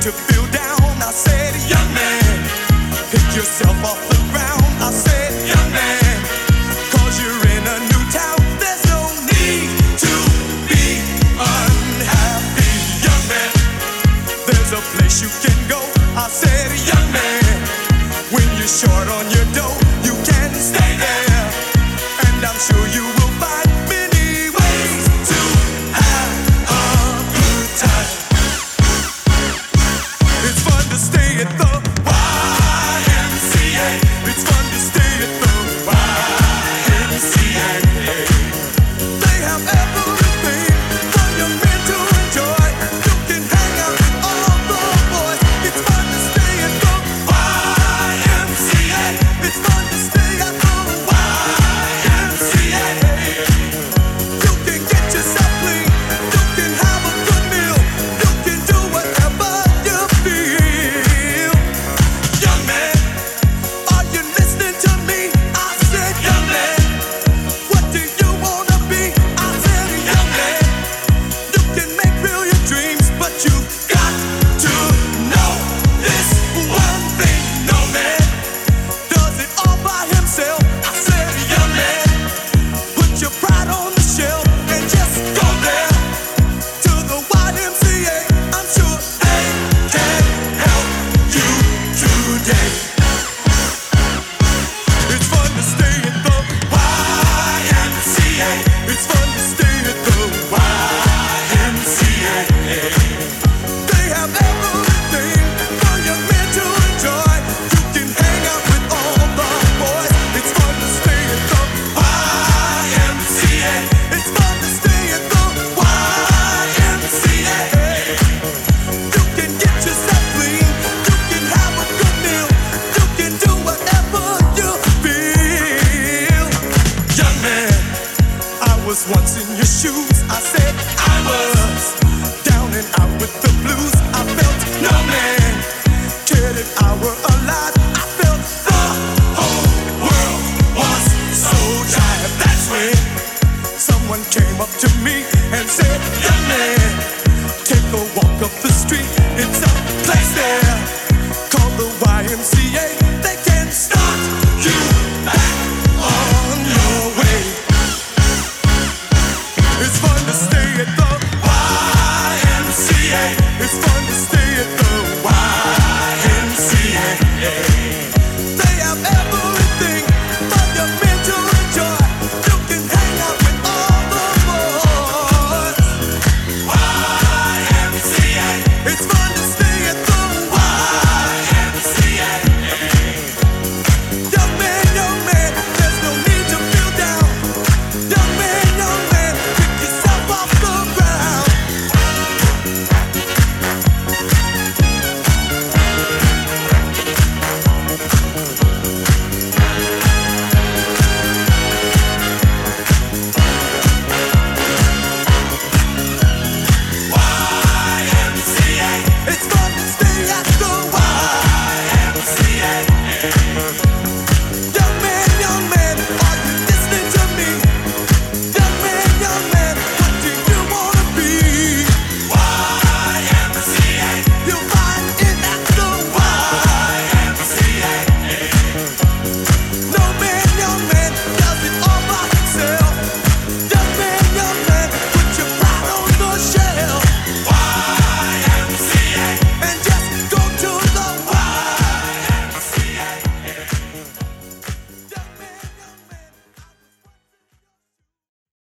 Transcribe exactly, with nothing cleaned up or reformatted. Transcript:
you feel down, I said, young man, pick yourself off the ground. I said, young man, cause you're in a new town. There's no need to be unhappy, young man. There's a place you can go. I said, young man, when you're short on your dough, you can stay there. And I'm sure you will find many ways to have a good time. It's fun to stay at the Y M C A. It's fun to stay at the Y M C A. They have everything for young men to enjoy. You can hang out with all the boys. It's fun to stay at the Y M C A. It's fun to stay at the Y M C A. You can get yourself clean. You can have a good meal. You can do whatever you feel. Young man, are you listening to me? I said, young man, what do you wanna be? I said, young man, you can make real your dreams, but you got to know this one thing. No man does it all by himself. I said, young man, put your pride on the shelf and just go there to the Y M C A. I'm sure they can help you today. It's fun to stay at the Y M C A. It's fun to stay at the Y M C A. They have everything for young men to enjoy. You can hang out with all the boys. It's fun to stay at the Y M C A. It's fun to stay at the Y M C A. You can get yourself clean. You can have a good meal. You can do whatever you feel. Young man, I was once in your shoes. I said I was down and out with the blues. I felt no man cared if I were alive. I felt the whole world was so dry. That's when someone came up to me and said, young man, take a walk up the street. It's a place there called the Y M C A. They